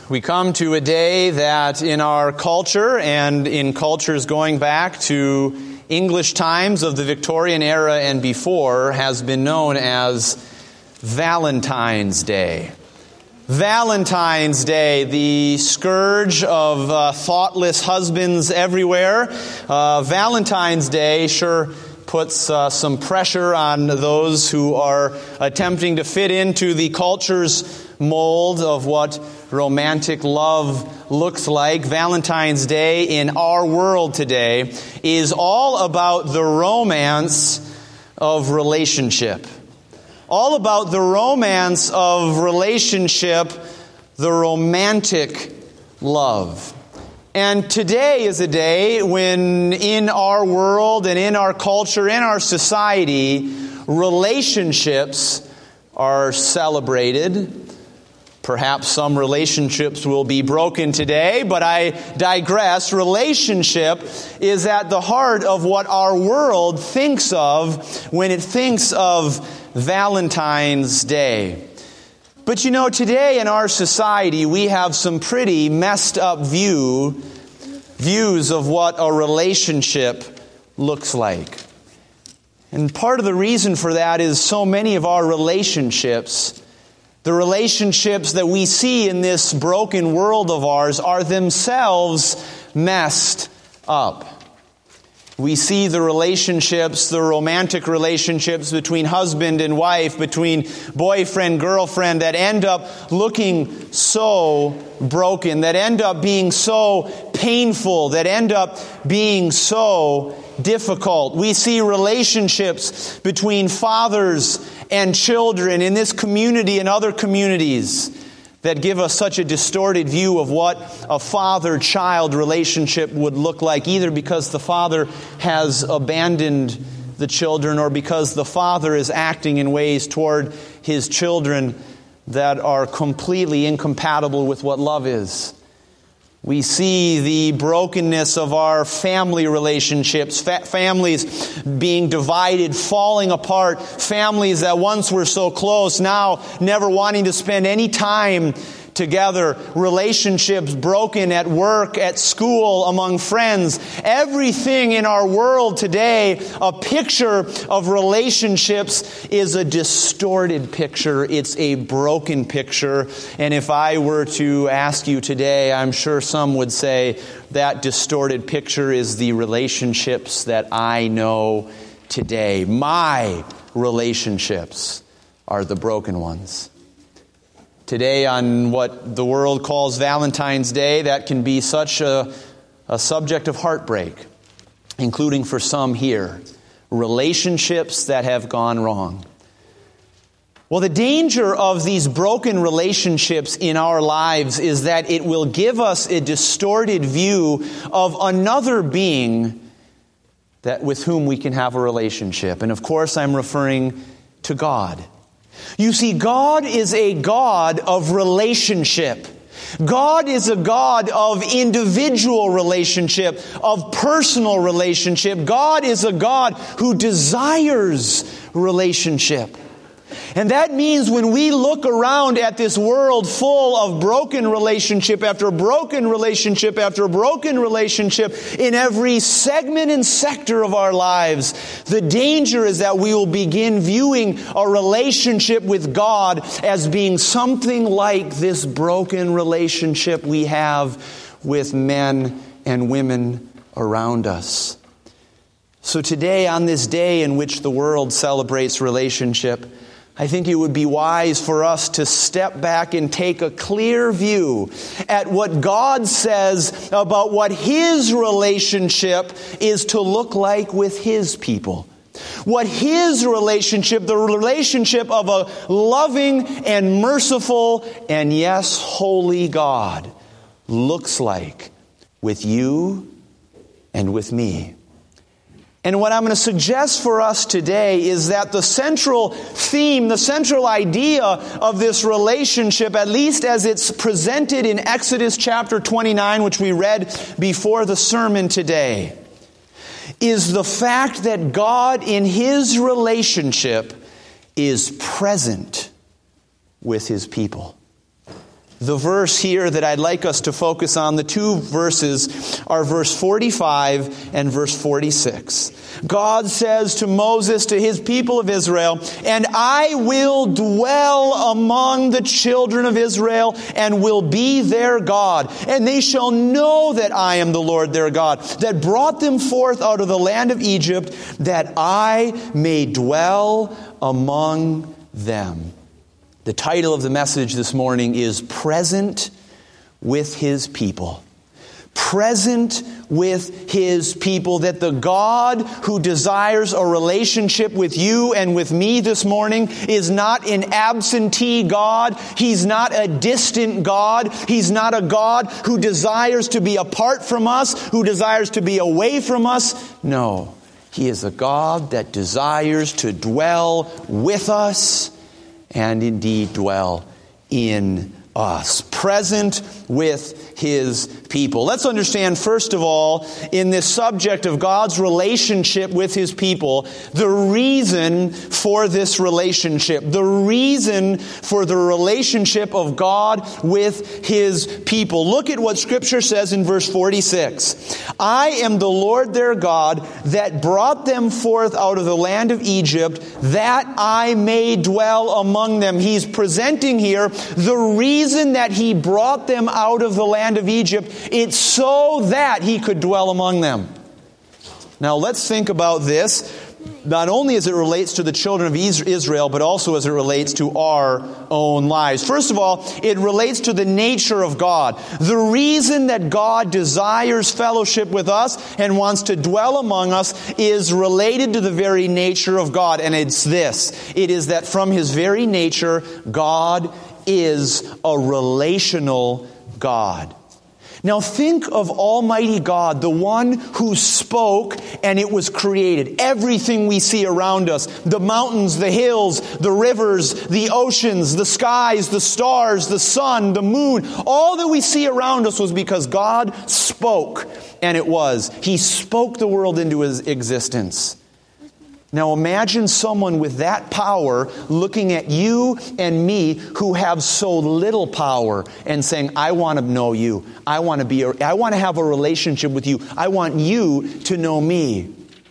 We come to a day that in our culture and in cultures going back to English times of the Victorian era and before has been known as Valentine's Day. Valentine's Day, the scourge of thoughtless husbands everywhere. Valentine's Day sure puts some pressure on those who are attempting to fit into the culture's mold of what romantic love looks like. Valentine's Day in our world today is all about the romance of relationship. All about the romance of relationship, the romantic love. And today is a day when in our world and in our culture, in our society, relationships are celebrated. Perhaps some relationships will be broken today, but I digress. Relationship is at the heart of what our world thinks of when it thinks of Valentine's Day. But you know, today in our society, we have some pretty messed up views of what a relationship looks like. And part of the reason for that is so many of our relationships, the relationships that we see in this broken world of ours, are themselves messed up. We see the relationships, the romantic relationships between husband and wife, between boyfriend, girlfriend, that end up looking so broken, that end up being so painful, that end up being so difficult. We see relationships between fathers and children in this community and other communities that give us such a distorted view of what a father-child relationship would look like, either because the father has abandoned the children or because the father is acting in ways toward his children that are completely incompatible with what love is. We see the brokenness of our family relationships, families being divided, falling apart, families that once were so close, now never wanting to spend any time together, relationships broken at work, at school, among friends. Everything in our world today, a picture of relationships is a distorted picture. It's a broken picture. And if I were to ask you today, I'm sure some would say that distorted picture is the relationships that I know today. My relationships are the broken ones. Today, on what the world calls Valentine's Day, that can be such a subject of heartbreak, including for some here, relationships that have gone wrong. Well, the danger of these broken relationships in our lives is that it will give us a distorted view of another being that with whom we can have a relationship. And of course, I'm referring to God. You see, God is a God of relationship. God is a God of individual relationship, of personal relationship. God is a God who desires relationship. And that means when we look around at this world full of broken relationship after broken relationship after broken relationship in every segment and sector of our lives, the danger is that we will begin viewing a relationship with God as being something like this broken relationship we have with men and women around us. So today, on this day in which the world celebrates relationship, I think it would be wise for us to step back and take a clear view at what God says about what His relationship is to look like with His people. What His relationship, the relationship of a loving and merciful and yes, holy God, looks like with you and with me. And what I'm going to suggest for us today is that the central theme, the central idea of this relationship, at least as it's presented in Exodus chapter 29, which we read before the sermon today, is the fact that God in His relationship is present with His people. The verse here that I'd like us to focus on, the two verses, are verse 45 and verse 46. God says to Moses, to his people of Israel, "And I will dwell among the children of Israel and will be their God. And they shall know that I am the Lord their God, that brought them forth out of the land of Egypt, that I may dwell among them." The title of the message this morning is Present with His People. Present with His people. That the God who desires a relationship with you and with me this morning is not an absentee God. He's not a distant God. He's not a God who desires to be apart from us, who desires to be away from us. No, He is a God that desires to dwell with us and indeed dwell in us. Present with His people. Let's understand, first of all, in this subject of God's relationship with His people, the reason for this relationship. The reason for the relationship of God with His people. Look at what Scripture says in verse 46. "I am the Lord their God that brought them forth out of the land of Egypt, that I may dwell among them." He's presenting here the reason that He brought them out of the land of Egypt. It's so that He could dwell among them. Now let's think about this, not only as it relates to the children of Israel, but also as it relates to our own lives. First of all, it relates to the nature of God. The reason that God desires fellowship with us and wants to dwell among us is related to the very nature of God. And it's this. It is that from His very nature, God is a relational God. Now think of Almighty God, the one who spoke and it was created. Everything we see around us, the mountains, the hills, the rivers, the oceans, the skies, the stars, the sun, the moon, all that we see around us was because God spoke, and it was. He spoke the world into His existence. Now imagine someone with that power looking at you and me who have so little power and saying, "I want to know you. I want to have a relationship with you. I want you to know me."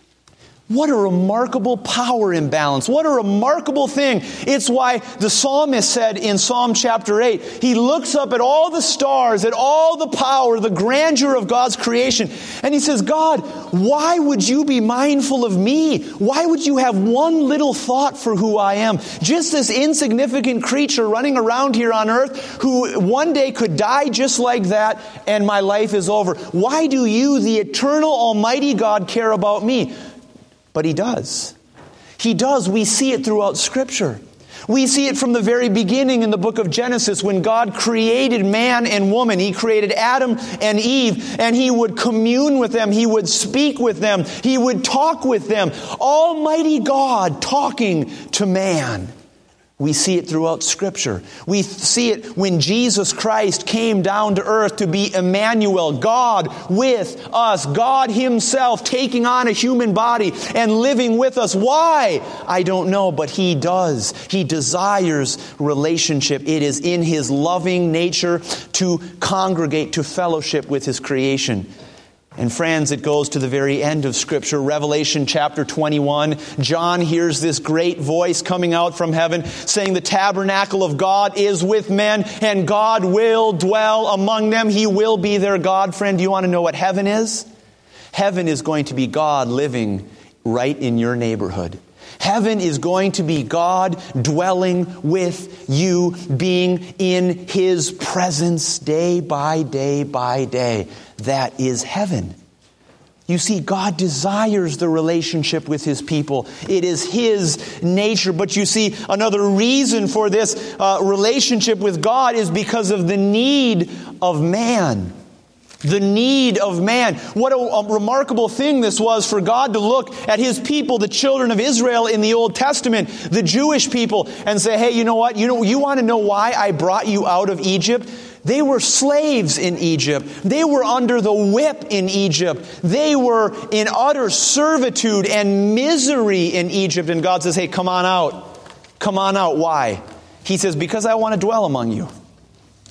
What a remarkable power imbalance. What a remarkable thing. It's why the psalmist said in Psalm chapter 8, he looks up at all the stars, at all the power, the grandeur of God's creation, and he says, "God, why would you be mindful of me? Why would you have one little thought for who I am? Just this insignificant creature running around here on earth who one day could die just like that and my life is over. Why do you, the eternal Almighty God, care about me?" But He does. He does. We see it throughout Scripture. We see it from the very beginning in the book of Genesis when God created man and woman. He created Adam and Eve, and He would commune with them. He would speak with them. He would talk with them. Almighty God talking to man. We see it throughout Scripture. We see it when Jesus Christ came down to earth to be Emmanuel, God with us, God Himself taking on a human body and living with us. Why? I don't know, but He does. He desires relationship. It is in His loving nature to congregate, to fellowship with His creation. And friends, it goes to the very end of Scripture, Revelation chapter 21. John hears this great voice coming out from heaven saying the tabernacle of God is with men and God will dwell among them. He will be their God. Friend, do you want to know what heaven is? Heaven is going to be God living right in your neighborhood. Heaven is going to be God dwelling with you, being in His presence day by day by day. That is heaven. You see, God desires the relationship with His people. It is His nature. But you see, another reason for this relationship with God is because of the need of man. The need of man. What a remarkable thing this was for God to look at His people, the children of Israel in the Old Testament, the Jewish people, and say, "Hey, you know what? You want to know why I brought you out of Egypt? They were slaves in Egypt. They were under the whip in Egypt. They were in utter servitude and misery in Egypt." And God says, "Hey, come on out. Come on out." Why? He says, "Because I want to dwell among you.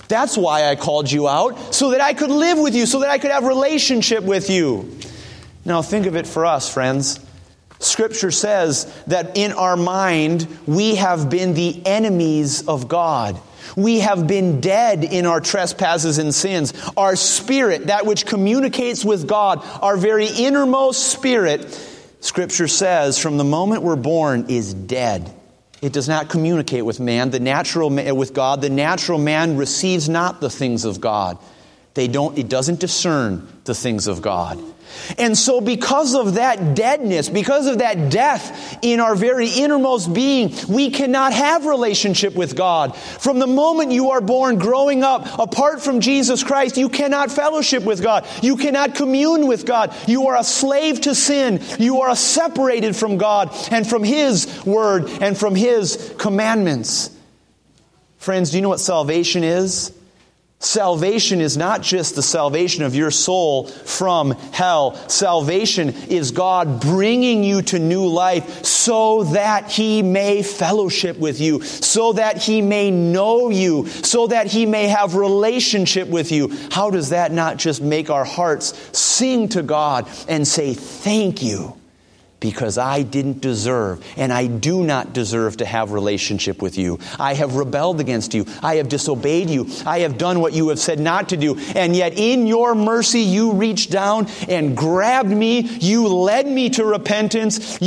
That's why I called you out, so that I could live with you, so that I could have relationship with you. Now think of it for us, friends. Scripture says that in our mind, we have been the enemies of God. We have been dead in our trespasses and sins. Our spirit, that which communicates with God, our very innermost spirit, Scripture says, from the moment we're born, is dead. It does not communicate with man, with God. The natural man receives not the things of God. It doesn't discern the things of God. And so because of that deadness, because of that death in our very innermost being, we cannot have relationship with God. From the moment you are born, growing up, apart from Jesus Christ, you cannot fellowship with God. You cannot commune with God. You are a slave to sin. You are separated from God and from His Word and from His commandments. Friends, do you know what salvation is? Salvation is not just the salvation of your soul from hell. Salvation is God bringing you to new life so that He may fellowship with you, so that He may know you, so that He may have relationship with you. How does that not just make our hearts sing to God and say, thank you? Because I didn't deserve, and I do not deserve to have relationship with you. I have rebelled against you. I have disobeyed you. I have done what you have said not to do. And yet in your mercy, you reached down and grabbed me. You led me to repentance.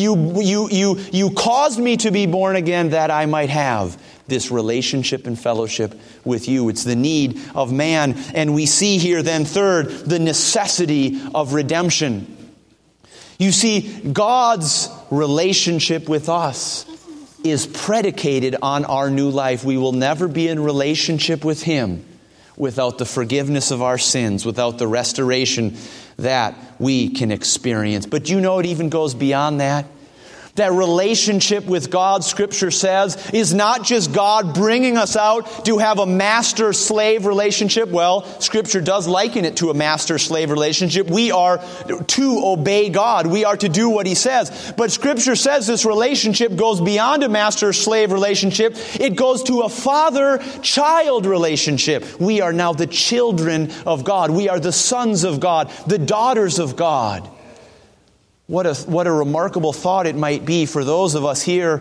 You caused me to be born again that I might have this relationship and fellowship with you. It's the need of man. And we see here then, third, the necessity of redemption. You see, God's relationship with us is predicated on our new life. We will never be in relationship with Him without the forgiveness of our sins, without the restoration that we can experience. But you know, it even goes beyond that. That relationship with God, Scripture says, is not just God bringing us out to have a master-slave relationship. Well, Scripture does liken it to a master-slave relationship. We are to obey God. We are to do what He says. But Scripture says this relationship goes beyond a master-slave relationship. It goes to a father-child relationship. We are now the children of God. We are the sons of God, the daughters of God. What a remarkable thought it might be for those of us here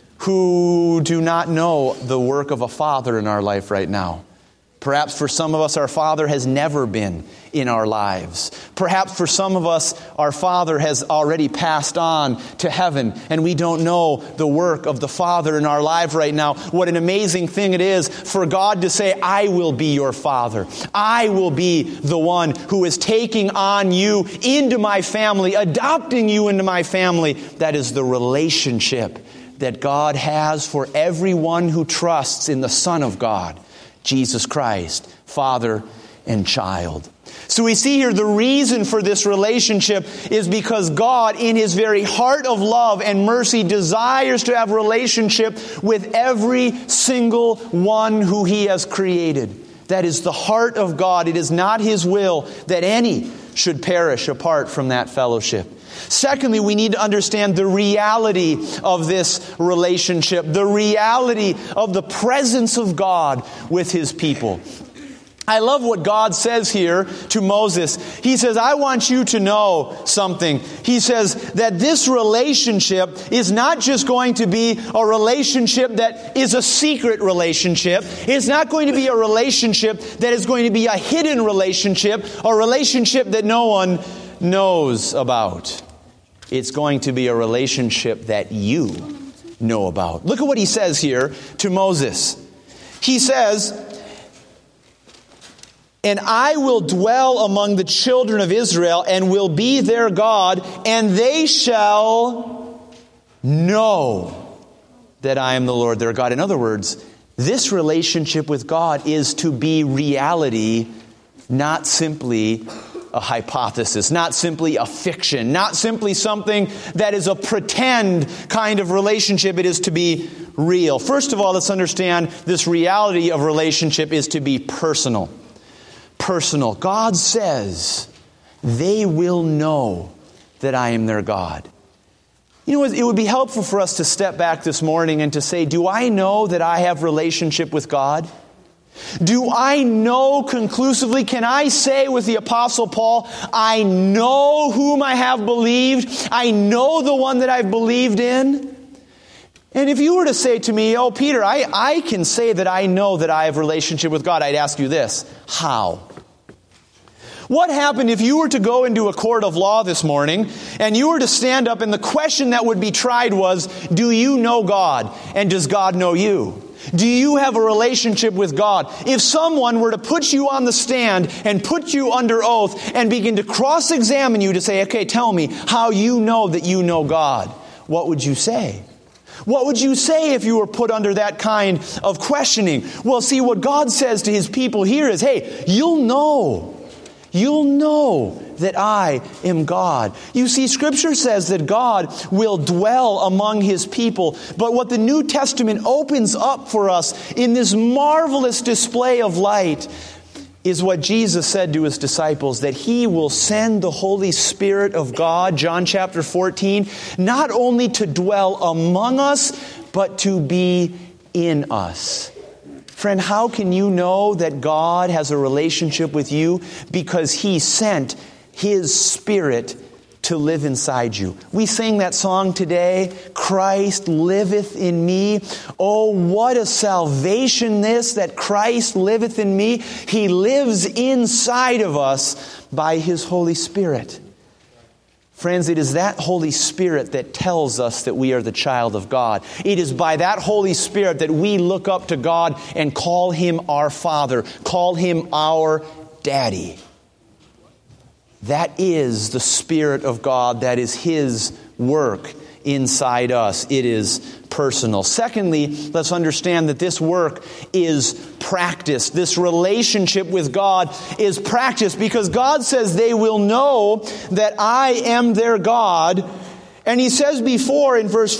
who do not know the work of a father in our life right now. Perhaps for some of us, our father has never been in our lives. Perhaps for some of us, our father has already passed on to heaven, and we don't know the work of the Father in our life right now. What an amazing thing it is for God to say, I will be your father. I will be the one who is taking on you into my family, adopting you into my family. That is the relationship that God has for everyone who trusts in the Son of God, Jesus Christ, Father and child. So we see here the reason for this relationship is because God, in His very heart of love and mercy, desires to have relationship with every single one who He has created. That is the heart of God. It is not His will that any should perish apart from that fellowship. Secondly, we need to understand the reality of this relationship, the reality of the presence of God with His people. I love what God says here to Moses. He says, I want you to know something. He says that this relationship is not just going to be a relationship that is a secret relationship. It's not going to be a relationship that is going to be a hidden relationship, a relationship that no one knows about. It's going to be a relationship that you know about. Look at what He says here to Moses. He says, and I will dwell among the children of Israel and will be their God, and they shall know that I am the Lord their God. In other words, this relationship with God is to be reality, not simply a hypothesis, not simply a fiction, not simply something that is a pretend kind of relationship. It is to be real. First of all, let's understand this reality of relationship is to be personal. Personal. God says they will know that I am their God. You know, it would be helpful for us to step back this morning and to say, do I know that I have relationship with God? Do I know conclusively? Can I say with the Apostle Paul, I know whom I have believed. I know the one that I've believed in. And if you were to say to me, oh, Peter, I can say that I know that I have a relationship with God, I'd ask you this: how? What happened if you were to go into a court of law this morning and you were to stand up and the question that would be tried was, do you know God? And does God know you? Do you have a relationship with God? If someone were to put you on the stand and put you under oath and begin to cross-examine you to say, okay, tell me how you know that you know God, what would you say? What would you say if you were put under that kind of questioning? Well, see, what God says to His people here is, hey, you'll know that I am God. You see, Scripture says that God will dwell among His people. But what the New Testament opens up for us in this marvelous display of light is what Jesus said to His disciples, that He will send the Holy Spirit of God, John chapter 14, not only to dwell among us, but to be in us. Friend, how can you know that God has a relationship with you? Because He sent His Spirit to live inside you. We sang that song today, Christ liveth in me. Oh, what a salvation this, that Christ liveth in me. He lives inside of us by His Holy Spirit. Friends, it is that Holy Spirit that tells us that we are the child of God. It is by that Holy Spirit that we look up to God and call Him our Father, call Him our Daddy. That is the Spirit of God. That is His work inside us. It is personal. Secondly, let's understand that this work is practiced. This relationship with God is practiced because God says they will know that I am their God. And He says before in verse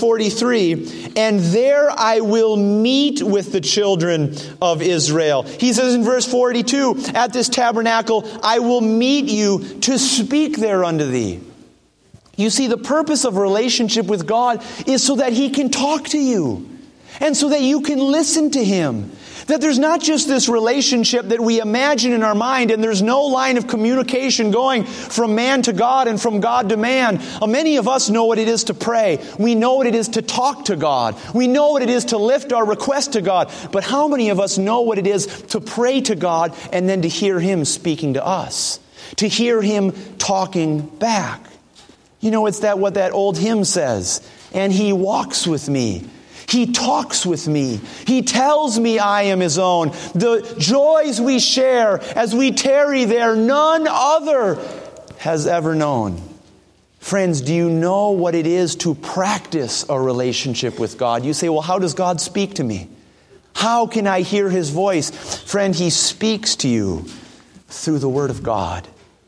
43, and there I will meet with the children of Israel. He says in verse 42, at this tabernacle I will meet you to speak there unto thee. You see, the purpose of a relationship with God is so that He can talk to you and so that you can listen to Him. That there's not just this relationship that we imagine in our mind and there's no line of communication going from man to God and from God to man. Many of us know what it is to pray. We know what it is to talk to God. We know what it is to lift our request to God. But how many of us know what it is to pray to God and then to hear Him speaking to us? To hear Him talking back? You know, it's what that old hymn says. And He walks with me. He talks with me. He tells me I am His own. The joys we share as we tarry there, none other has ever known. Friends, do you know what it is to practice a relationship with God? You say, well, how does God speak to me? How can I hear His voice? Friend, He speaks to you through the Word of God.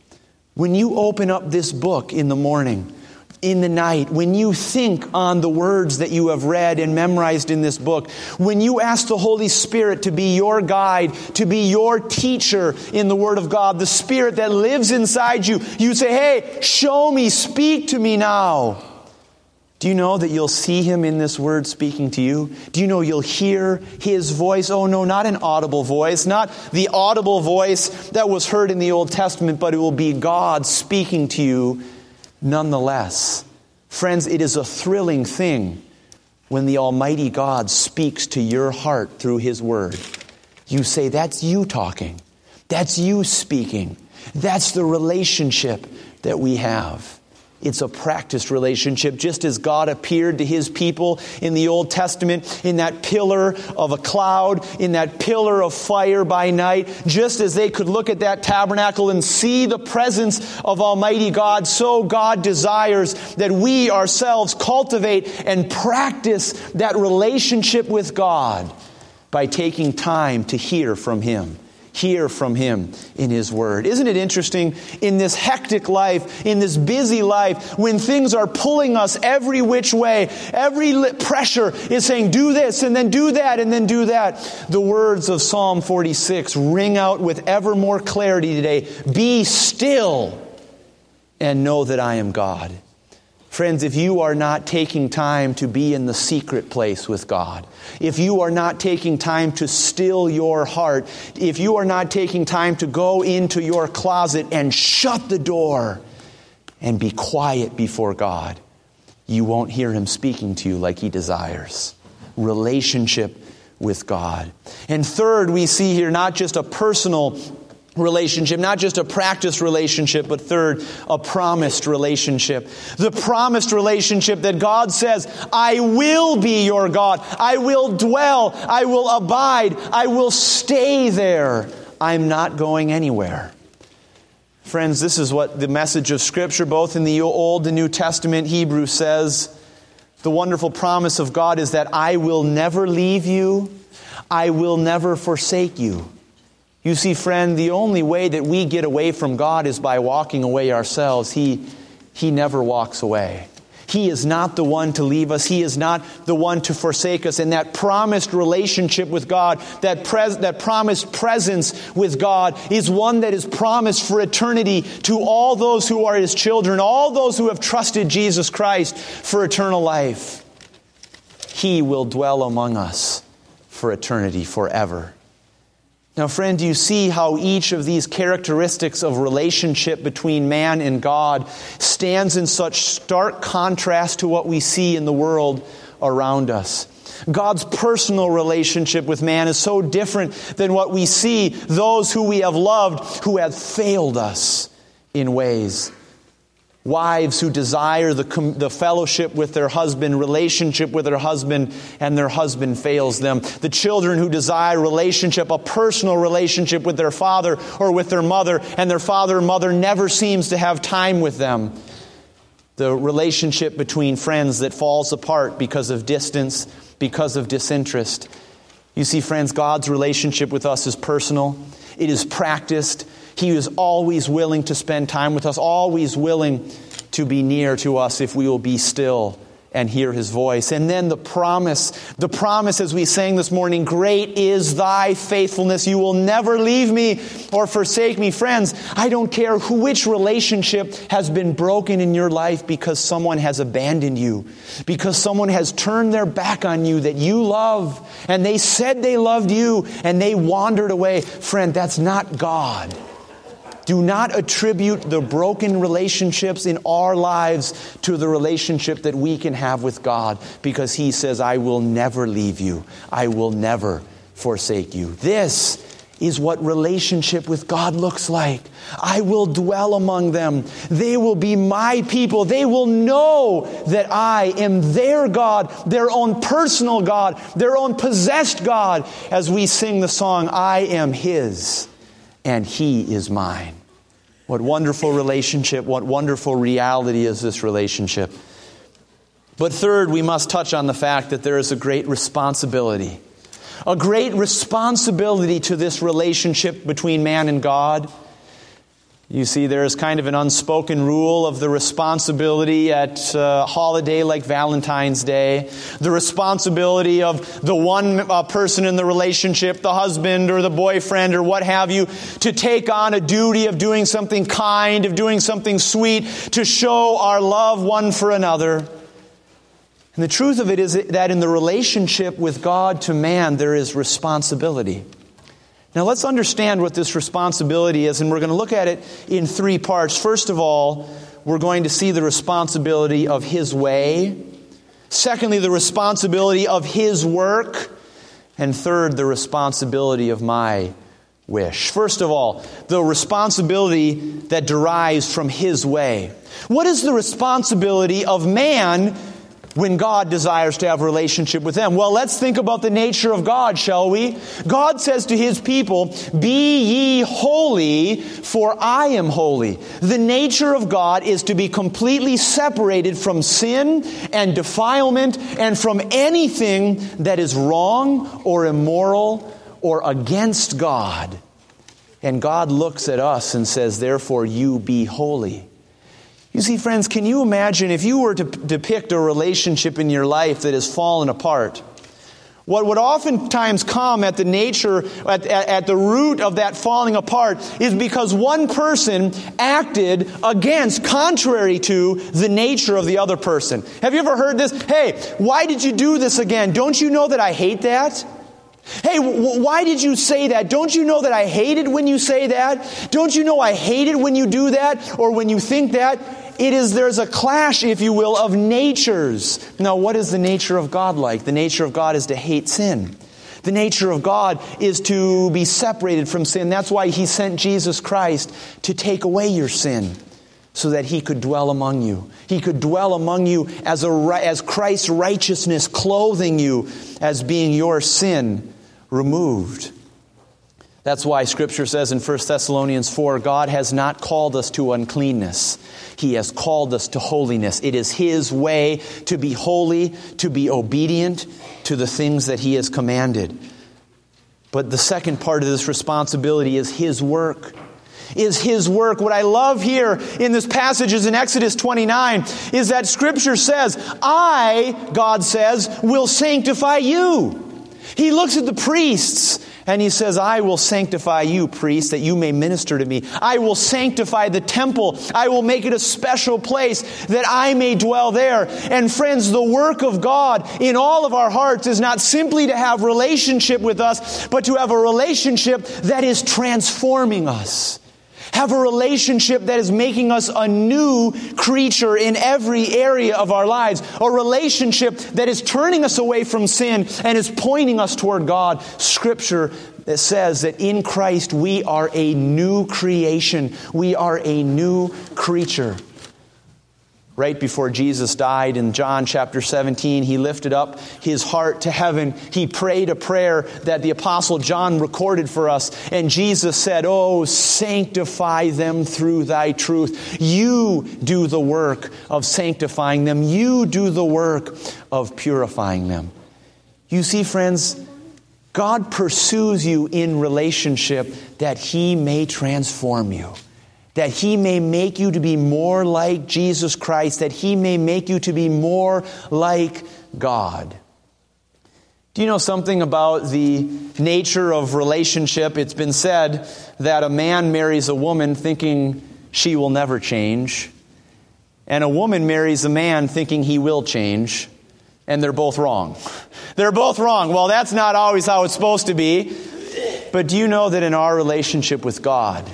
When you open up this book in the morning, in the night, when you think on the words that you have read and memorized in this book, when you ask the Holy Spirit to be your guide, to be your teacher in the Word of God, the Spirit that lives inside you, you say, hey, show me, speak to me now. Do you know that you'll see Him in this Word speaking to you? Do you know you'll hear His voice? Oh no, not an audible voice, not the audible voice that was heard in the Old Testament, but it will be God speaking to you nonetheless. Friends, it is a thrilling thing when the Almighty God speaks to your heart through His Word. You say, that's you talking. That's you speaking. That's the relationship that we have. It's a practiced relationship, just as God appeared to His people in the Old Testament in that pillar of a cloud, in that pillar of fire by night. Just as they could look at that tabernacle and see the presence of Almighty God, so God desires that we ourselves cultivate and practice that relationship with God by taking time to hear from Him. Hear from Him in His Word. Isn't it interesting in this hectic life, in this busy life, when things are pulling us every which way, every pressure is saying, do this and then do that and then do that. The words of Psalm 46 ring out with ever more clarity today. Be still and know that I am God. Friends, if you are not taking time to be in the secret place with God, if you are not taking time to still your heart, if you are not taking time to go into your closet and shut the door and be quiet before God, you won't hear Him speaking to you like He desires. Relationship with God. And third, we see here not just a personal relationship, not just a practiced relationship, but third, a promised relationship. The promised relationship that God says, I will be your God. I will dwell. I will abide. I will stay there. I'm not going anywhere. Friends, this is what the message of Scripture, both in the Old and New Testament, Hebrews says. The wonderful promise of God is that I will never leave you. I will never forsake you. You see, friend, the only way that we get away from God is by walking away ourselves. He never walks away. He is not the one to leave us. He is not the one to forsake us. And that promised relationship with God, that promised presence with God is one that is promised for eternity to all those who are His children, all those who have trusted Jesus Christ for eternal life. He will dwell among us for eternity, forever. Now, friend, do you see how each of these characteristics of relationship between man and God stands in such stark contrast to what we see in the world around us? God's personal relationship with man is so different than what we see those who we have loved who have failed us in ways. Wives who desire the fellowship with their husband, relationship with their husband, and their husband fails them. The children who desire relationship, a personal relationship with their father or with their mother, and their father and mother never seems to have time with them. The relationship between friends that falls apart because of distance, because of disinterest. You see, friends, God's relationship with us is personal. It is practiced. He is always willing to spend time with us, always willing to be near to us if we will be still and hear His voice. And then the promise as we sang this morning, great is thy faithfulness. You will never leave me or forsake me. Friends, I don't care which relationship has been broken in your life because someone has abandoned you, because someone has turned their back on you that you love, and they said they loved you and they wandered away. Friend, that's not God. Do not attribute the broken relationships in our lives to the relationship that we can have with God, because He says, I will never leave you. I will never forsake you. This is what relationship with God looks like. I will dwell among them. They will be my people. They will know that I am their God, their own personal God, their own possessed God, as we sing the song, I am His and He is mine. What wonderful relationship, what wonderful reality is this relationship. But third, we must touch on the fact that there is a great responsibility. A great responsibility to this relationship between man and God. You see, there is kind of an unspoken rule of the responsibility at a holiday like Valentine's Day. The responsibility of the one person in the relationship, the husband or the boyfriend or what have you, to take on a duty of doing something kind, of doing something sweet, to show our love one for another. And the truth of it is that in the relationship with God to man, there is responsibility. Now let's understand what this responsibility is, and we're going to look at it in three parts. First of all, we're going to see the responsibility of His way. Secondly, the responsibility of His work. And third, the responsibility of my wish. First of all, the responsibility that derives from His way. What is the responsibility of man when God desires to have a relationship with them? Well, let's think about the nature of God, shall we? God says to His people, be ye holy, for I am holy. The nature of God is to be completely separated from sin and defilement and from anything that is wrong or immoral or against God. And God looks at us and says, therefore, you be holy. You see, friends, can you imagine if you were to depict a relationship in your life that has fallen apart, What would oftentimes come at the nature, at the root of that falling apart is because one person acted against, contrary to the nature of the other person. Have you ever heard this? Hey, why did you do this again? Don't you know that I hate that? Hey, why did you say that? Don't you know that I hate it when you say that? Don't you know I hate it when you do that or when you think that? There's a clash, if you will, of natures. Now, what is the nature of God like? The nature of God is to hate sin. The nature of God is to be separated from sin. That's why He sent Jesus Christ to take away your sin, so that He could dwell among you. He could dwell among you as Christ's righteousness, clothing you as being your sin removed. That's why Scripture says in 1 Thessalonians 4, God has not called us to uncleanness. He has called us to holiness. It is His way to be holy, to be obedient to the things that He has commanded. But the second part of this responsibility is His work. What I love here in this passage is in Exodus 29, is that Scripture says, God says, will sanctify you. He looks at the priests and He says, I will sanctify you, priests, that you may minister to me. I will sanctify the temple. I will make it a special place that I may dwell there. And friends, the work of God in all of our hearts is not simply to have relationship with us, but to have a relationship that is transforming us. Have a relationship that is making us a new creature in every area of our lives. A relationship that is turning us away from sin and is pointing us toward God. Scripture that says that in Christ we are a new creation. We are a new creature. Right before Jesus died in John chapter 17, He lifted up His heart to heaven. He prayed a prayer that the Apostle John recorded for us. And Jesus said, oh, sanctify them through Thy truth. You do the work of sanctifying them. You do the work of purifying them. You see, friends, God pursues you in relationship that He may transform you. That He may make you to be more like Jesus Christ, that He may make you to be more like God. Do you know something about the nature of relationship? It's been said that a man marries a woman thinking she will never change, and a woman marries a man thinking he will change, and they're both wrong. They're both wrong. Well, that's not always how it's supposed to be. But do you know that in our relationship with God,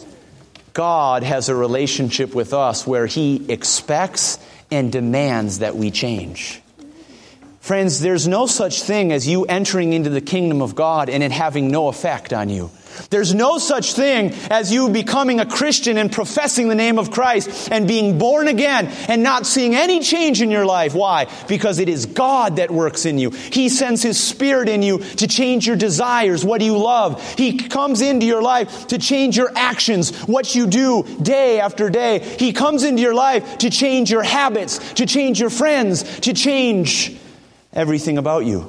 God has a relationship with us where He expects and demands that we change. Friends, there's no such thing as you entering into the kingdom of God and it having no effect on you. There's no such thing as you becoming a Christian and professing the name of Christ and being born again and not seeing any change in your life. Why? Because it is God that works in you. He sends His Spirit in you to change your desires, what you love. He comes into your life to change your actions, what you do day after day. He comes into your life to change your habits, to change your friends, to change everything about you.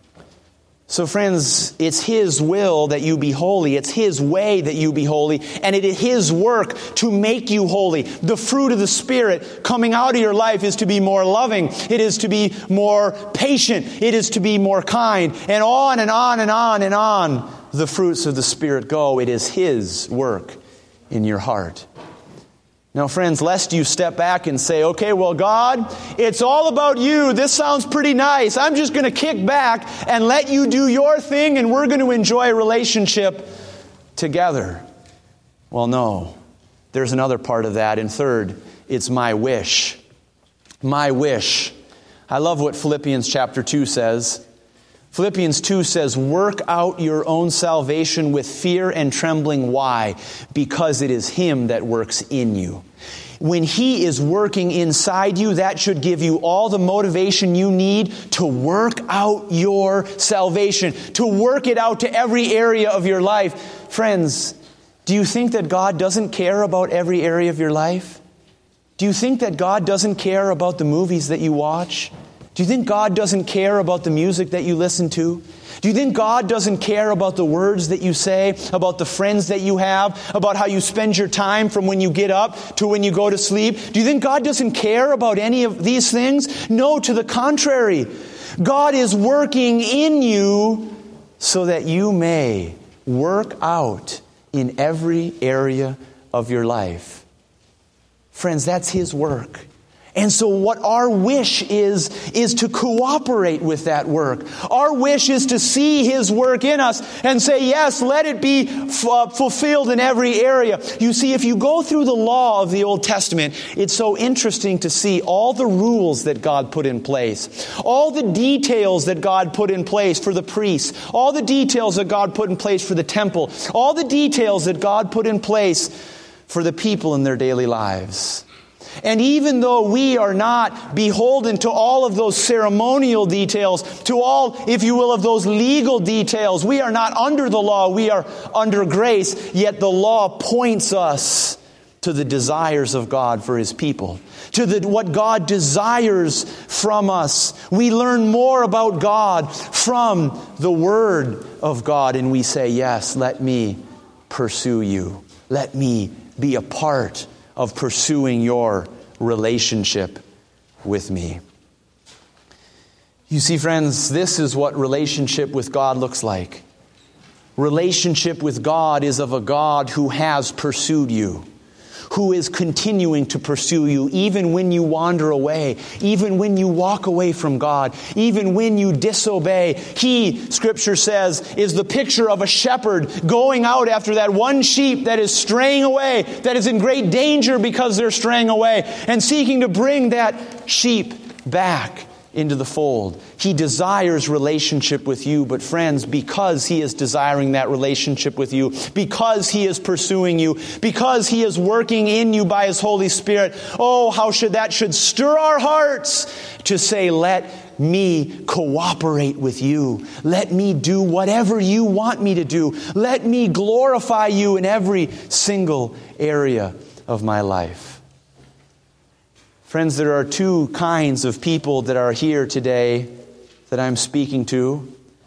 So friends, it's His will that you be holy. It's His way that you be holy. And it is His work to make you holy. The fruit of the Spirit coming out of your life is to be more loving. It is to be more patient. It is to be more kind. And on and on and on and on the fruits of the Spirit go. It is His work in your heart. Now, friends, lest you step back and say, okay, well, God, it's all about you. This sounds pretty nice. I'm just going to kick back and let you do your thing, and we're going to enjoy a relationship together. Well, no. There's another part of that. And third, it's my wish. My wish. I love what Philippians chapter 2 says. Philippians 2 says, work out your own salvation with fear and trembling. Why? Because it is Him that works in you. When He is working inside you, that should give you all the motivation you need to work out your salvation, to work it out to every area of your life. Friends, do you think that God doesn't care about every area of your life? Do you think that God doesn't care about the movies that you watch? Do you think God doesn't care about the music that you listen to? Do you think God doesn't care about the words that you say, about the friends that you have, about how you spend your time from when you get up to when you go to sleep? Do you think God doesn't care about any of these things? No, to the contrary. God is working in you so that you may work out in every area of your life. Friends, that's His work. And so what our wish is to cooperate with that work. Our wish is to see His work in us and say, yes, let it be fulfilled in every area. You see, if you go through the law of the Old Testament, it's so interesting to see all the rules that God put in place, all the details that God put in place for the priests, all the details that God put in place for the temple, all the details that God put in place for the people in their daily lives. And even though we are not beholden to all of those ceremonial details, to all, if you will, of those legal details, we are not under the law, we are under grace, yet the law points us to the desires of God for His people, to what God desires from us. We learn more about God from the Word of God, and we say, yes, let me pursue you. Let me be a part of pursuing your relationship with me. You see, friends, this is what relationship with God looks like. Relationship with God is of a God who has pursued you, who is continuing to pursue you even when you wander away, even when you walk away from God, even when you disobey. He, Scripture says, is the picture of a shepherd going out after that one sheep that is straying away, that is in great danger because they're straying away, and seeking to bring that sheep back into the fold. He desires relationship with you, but friends, because He is desiring that relationship with you, because He is pursuing you, because He is working in you by His Holy Spirit, oh, how that should stir our hearts to say, let me cooperate with you. Let me do whatever you want me to do. Let me glorify you in every single area of my life. Friends, there are two kinds of people that are here today that I'm speaking to.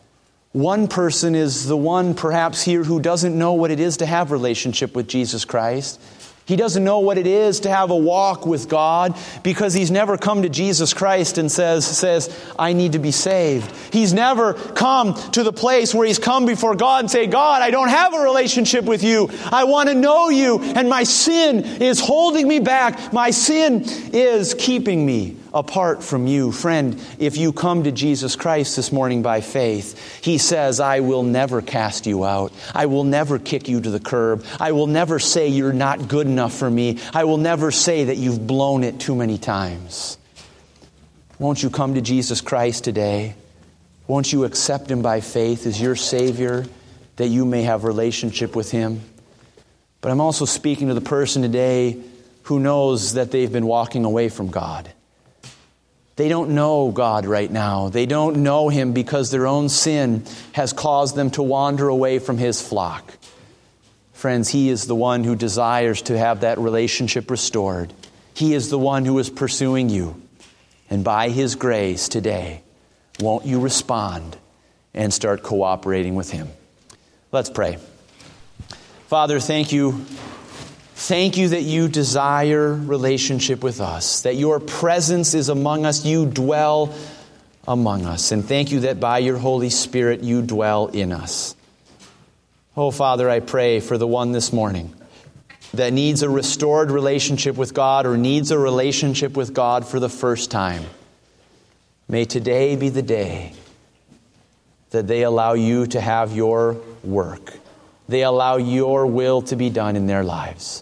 One person is the one perhaps here who doesn't know what it is to have a relationship with Jesus Christ. He doesn't know what it is to have a walk with God because he's never come to Jesus Christ and says, I need to be saved. He's never come to the place where he's come before God and say, God, I don't have a relationship with you. I want to know you, and my sin is holding me back. My sin is keeping me apart from you. Friend, if you come to Jesus Christ this morning by faith, He says, I will never cast you out. I will never kick you to the curb. I will never say you're not good enough for me. I will never say that you've blown it too many times. Won't you come to Jesus Christ today? Won't you accept Him by faith as your Savior, that you may have relationship with Him? But I'm also speaking to the person today who knows that they've been walking away from God. They don't know God right now. They don't know Him because their own sin has caused them to wander away from His flock. Friends, He is the one who desires to have that relationship restored. He is the one who is pursuing you. And by His grace today, won't you respond and start cooperating with Him? Let's pray. Father, thank you. Thank you that you desire relationship with us, that your presence is among us, you dwell among us. And thank you that by your Holy Spirit you dwell in us. Oh, Father, I pray for the one this morning that needs a restored relationship with God or needs a relationship with God for the first time. May today be the day that they allow you to have your work. They allow your will to be done in their lives.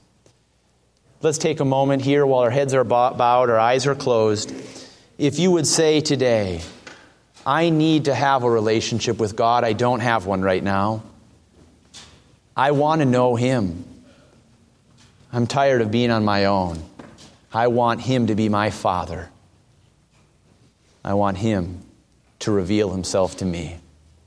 Let's take a moment here while our heads are bowed, our eyes are closed. If you would say today, I need to have a relationship with God. I don't have one right now. I want to know Him. I'm tired of being on my own. I want Him to be my Father. I want Him to reveal Himself to me.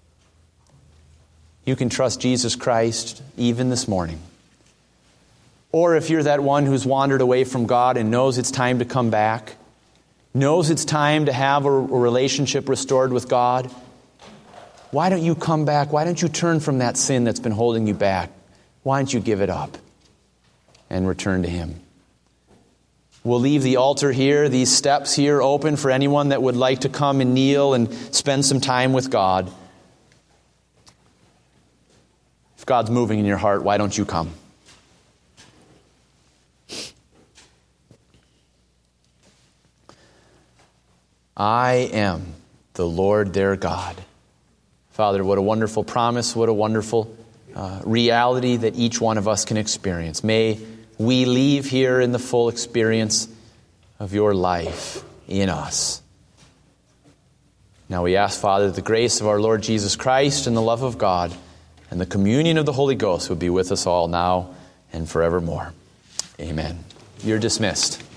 You can trust Jesus Christ even this morning. Or if you're that one who's wandered away from God and knows it's time to come back, knows it's time to have a relationship restored with God, why don't you come back? Why don't you turn from that sin that's been holding you back? Why don't you give it up and return to Him? We'll leave the altar here, these steps here open for anyone that would like to come and kneel and spend some time with God. If God's moving in your heart, why don't you come? I am the Lord their God. Father, what a wonderful promise, what a wonderful reality that each one of us can experience. May we leave here in the full experience of your life in us. Now we ask, Father, that the grace of our Lord Jesus Christ and the love of God and the communion of the Holy Ghost would be with us all now and forevermore. Amen. You're dismissed.